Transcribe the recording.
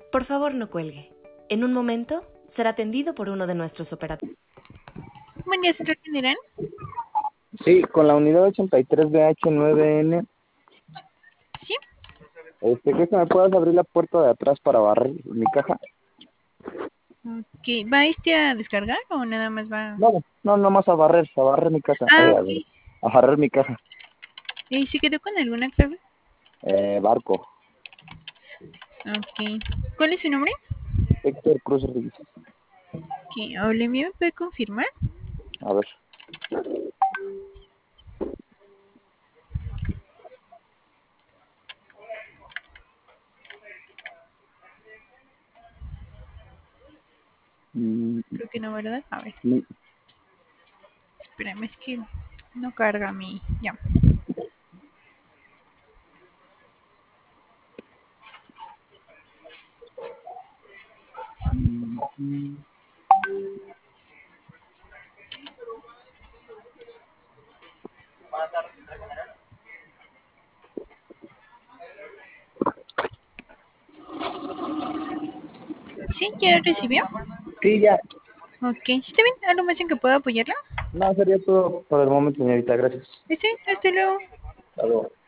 Por favor, no cuelgue. En un momento será atendido por uno de nuestros operadores. Buen día, Central General. Sí, con la unidad 83BH9N. Sí. ¿Crees que me puedas abrir la puerta de atrás para barrer mi caja? Ok. ¿Va a descargar o nada más va? No, nomás a barrer mi casa. Ah, A ok. ver, a barrer mi caja. ¿Y si quedó con alguna clave? Barco. Ok. ¿Cuál es su nombre? Héctor Cruz Rodríguez. Ok. Hable, ¿me puede confirmar? A ver. Creo que no, ¿verdad? A ver. Sí. Espérame, es que no carga mi... Ya. ¿Sí? ¿Ya recibió? Sí, ya. Ok. ¿Está bien? ¿Algo más en que pueda apoyarla? No, sería todo por el momento, señorita. Gracias. Sí, hasta luego. Hasta luego.